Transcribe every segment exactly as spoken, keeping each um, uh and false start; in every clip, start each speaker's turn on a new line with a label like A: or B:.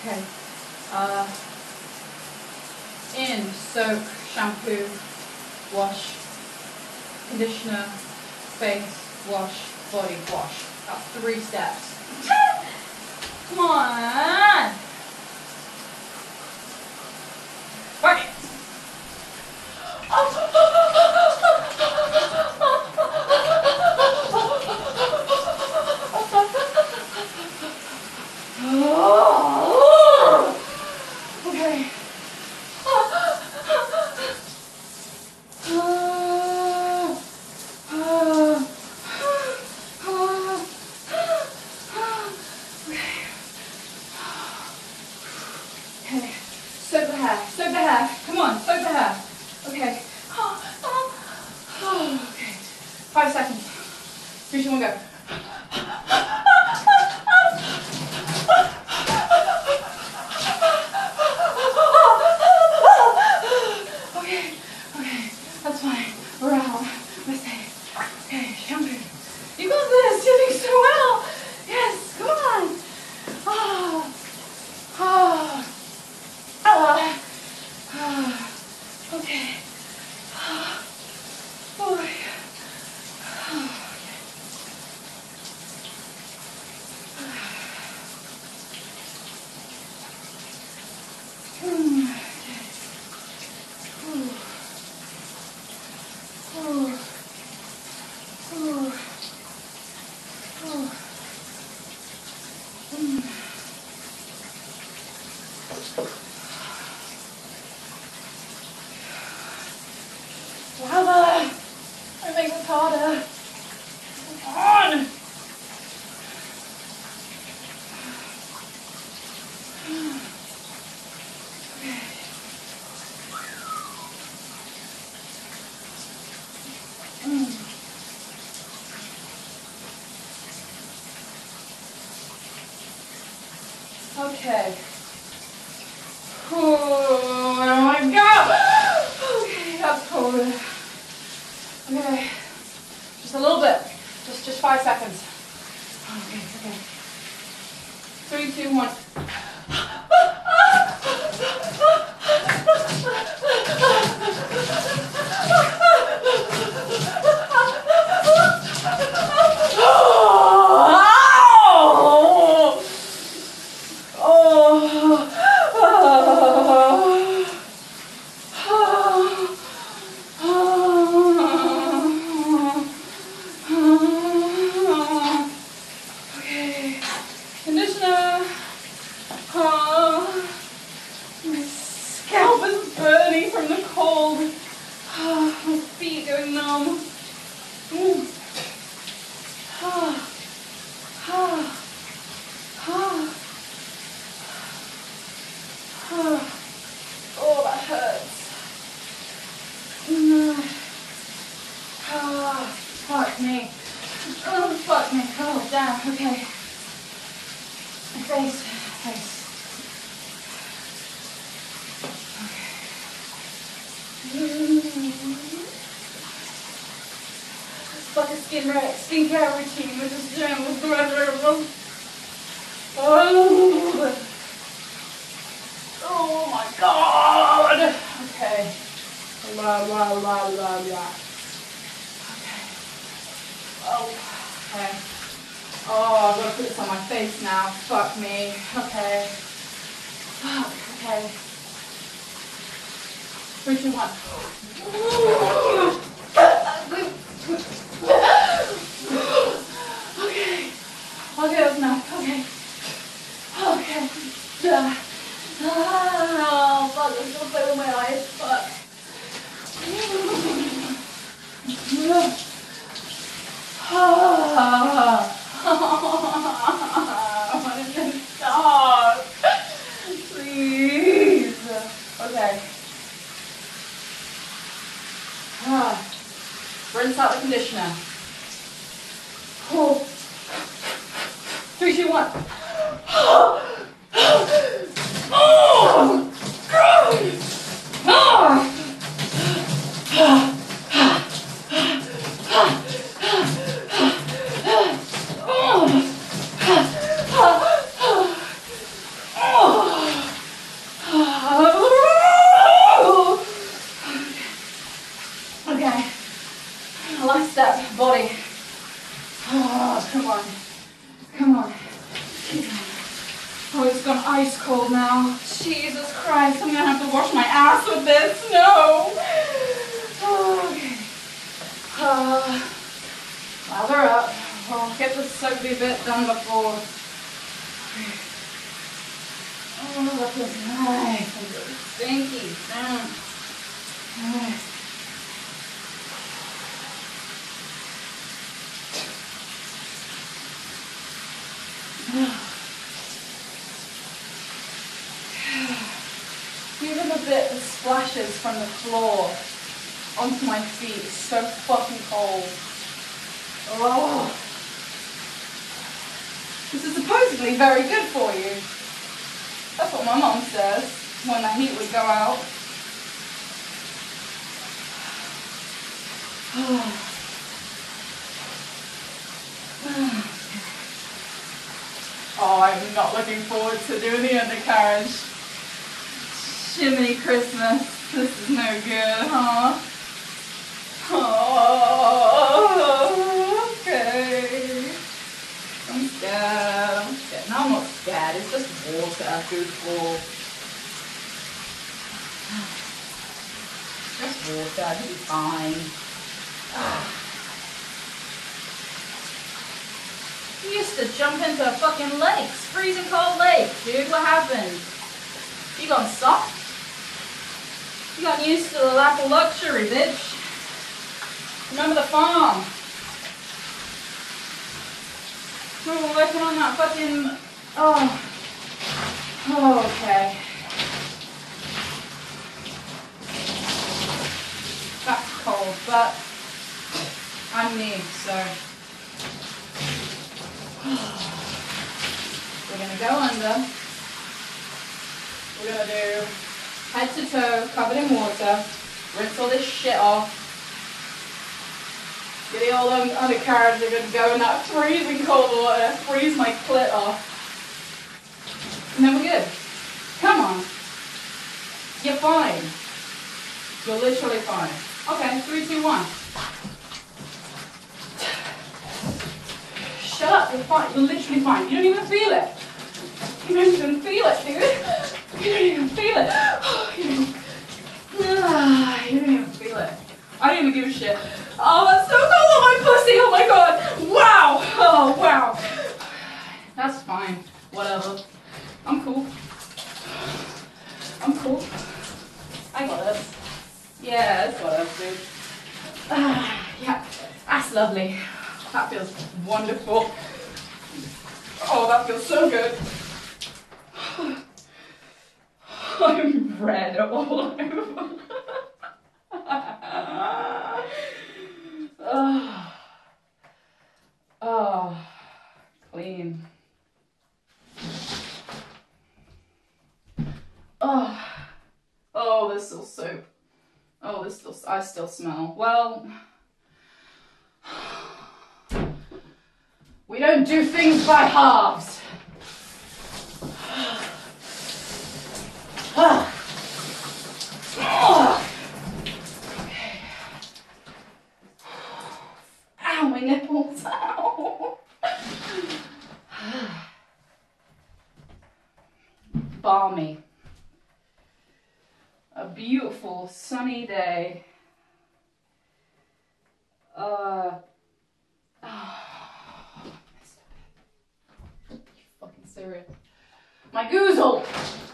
A: Okay. Uh, in, soak, shampoo, wash, conditioner, face, wash, body wash. That's three steps. Come on! Right. Okay. Okay, soak the hair, soak the hair. Come on, soak the hair. Okay. Okay. Five seconds. Three, two, one, go. Okay, okay, that's fine. We're out. We're safe. Okay, shampoo. You got this. You're doing so well. Yes, come on. Ah, ah. Ah, ah, okay. Ah, oh, yeah. Ah, okay. Hmm, okay. Ooh. Ooh. Ooh. Ooh. Mm. Louder! It makes it harder. Come on! Okay. Mm. Okay. Oh my god! Okay, that's cold. Okay. Just a little bit. Just just five seconds. Okay, okay. Three, two, one. Okay. Conditioner. Oh, my scalp is burning from the cold. Oh, my feet going numb. Mm. Oh, oh, oh, oh. Oh, that hurts. Mm. Oh, fuck me. Oh, fuck me. Oh, damn. Okay. Face, face. It's like a skin skincare routine we're just doing with the red. Oh. Oh my god. Okay. La la la la la. Okay. Oh. Okay. Oh, I've got to put this on my face now. Fuck me. Okay. Fuck. Okay. Three, two, one. Okay. Okay, that's enough. Okay. Okay. Yeah. Oh, fuck. I'm still playing with my eyes. Fuck. Ah. Why did you stop? Please. Okay. Ah. Rinse out the conditioner. Oh. Three, two, one. Oh. Oh. Oh. come on. Oh, it's gone ice cold now. Jesus Christ, I'm gonna have to wash my ass with this. No. Oh, okay. Uh, lather up. I'll get the soapy bit done before. Oh, that feels nice and really stinky. Mm. Nice. Even the bit that splashes from the floor onto my feet is so fucking cold. Oh. This is supposedly very good for you. That's what my mum says when the heat would go out. Oh, I'm not looking forward to doing the undercarriage. Shimmy Christmas. This is no good, huh? Oh, okay. I'm scared, I'm scared. No, I'm not scared, it's just water, good for. Just water, it'll be fine. You used to jump into fucking lakes, freezing cold lakes, dude. What happened? You gone soft? You got used to the lap of luxury, bitch. Remember the farm? We were working on that fucking, oh, oh okay. That's cold, but I'm me, so. We're gonna go under. We're gonna do head to toe, covered in water, rinse all this shit off. Get the old undercarriage, they're going to go in that freezing cold water, freeze my clit off. And then we're good. Come on. You're fine. You're literally fine. Okay, three, two, one. Shut up, you're fine. You're literally fine. You don't even feel it. You don't even feel it, dude. You don't even feel it. You don't, ah, you don't even feel it. I don't even give a shit. Oh, that's so cold on my pussy. Oh my god. Wow. Oh, wow. That's fine. Whatever. I'm cool. I'm cool. I got this. Yeah, that's whatever, dude. Ah, yeah. That's lovely. That feels wonderful. Oh, that feels so good. I'm red all over. Oh. Oh, clean. Oh, oh, there's still soap. Oh, there's still, I still smell. Well, we don't do things by halves. Oh. Okay. Ow, my nipples. Ow. Balmy. A beautiful sunny day. Uh. Oh, you fucking serious? My goozle.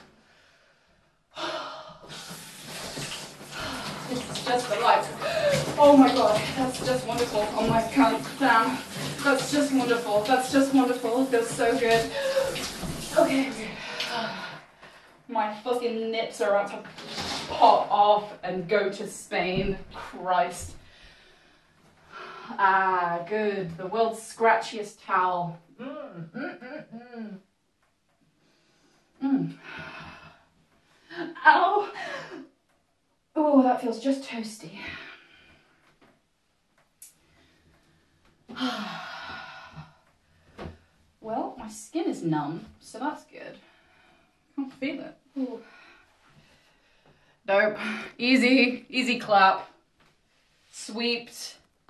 A: This is just the light. Oh my god, that's just wonderful. Oh my god, damn. That's just wonderful. That's just wonderful. It feels so good. Okay. My fucking nips are about to pop off and go to Spain. Christ. Ah, good. The world's scratchiest towel. Mm, mm, mm, mm. Mm. Ow. Oh, that feels just toasty. Well, my skin is numb, so that's good. I can't feel it. Ooh. Nope. Easy, easy clap. Sweeped.